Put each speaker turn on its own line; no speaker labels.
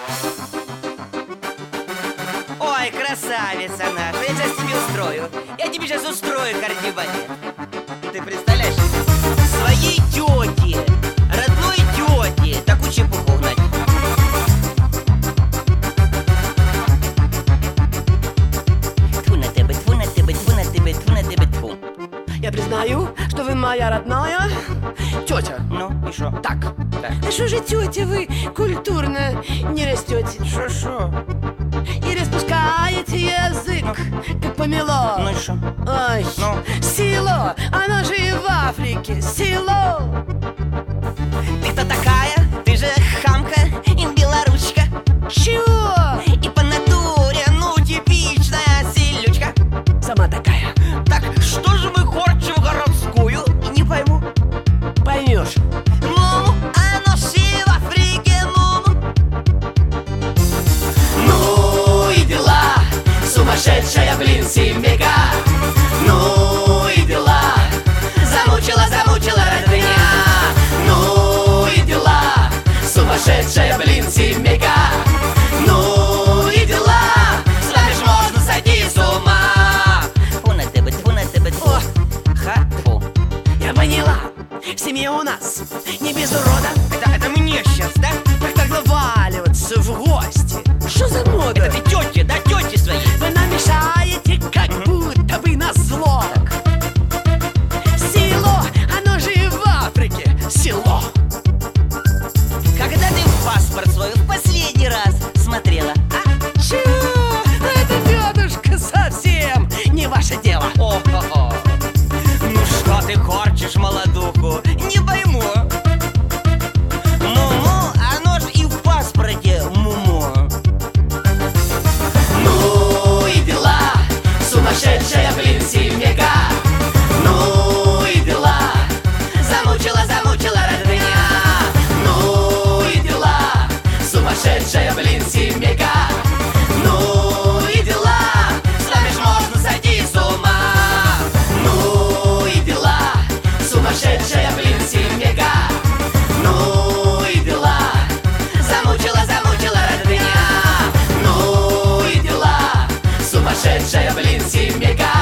Ой, красавица наша, я сейчас тебе устрою. Я тебе сейчас устрою кардибалет. Ты представляешь, своей тете, родной тете, такую чепуху угнать. Тьфу на тебе, тьфу на тебе, тьфу на тебе, тьфу на тебе, тьфу.
Я признаю, что вы моя родная тетя.
Ну, и шо?
Так.
Так.
А что же, тетя, вы культурно не растете?
Шо?
И распускаете язык, как помело.
Ну и шо?
Ой,
Ну?
село, оно же и в Африке, село.
Ты кто такая? Ты же хамка и белоручка.
Чего?
И по натуре, ну, типичная селючка.
Сама такая.
Так что же мы корчим городскую? Не пойму.
Поймешь.
Муму, оно все в Африке, муму.
Ну и дела, сумасшедшая, блин, семейка. Ну и дела, замучила родня. Ну и дела, сумасшедшая, блин, семейка. Ну и дела, знаешь, можно сойти с ума.
Тьфу на тебе, тьфу на тебе, тьфу. Ха-тьфу.
Я поняла, в семье у нас не без урода.
Это мне сейчас, да?
Так наваливаться в гости. Что за мода?
Это ты тете, да, тете своей.
Вы нам мешаете, как будто бы на зло. Село, оно же и в Африке, село.
Когда ты в паспорт свой в последний раз смотрела, а?
Чего? Это, тетушка, совсем не ваше дело.
О-хо-хо. Ну что ты корчишь молодуху? Не пойму. Муму, оно ж и в паспорте муму.
Ну и дела, сумасшедшая, блин, семейка. Ну и дела, замучила родня. Ну и дела, сумасшедшая, блин, семейка. Ну и дела, знаешь, можно сойти с ума. Ну и дела, сумасшедшая, блин, семейка. Ну и дела, замучила родня. Ну и дела, сумасшедшая, блин, семейка.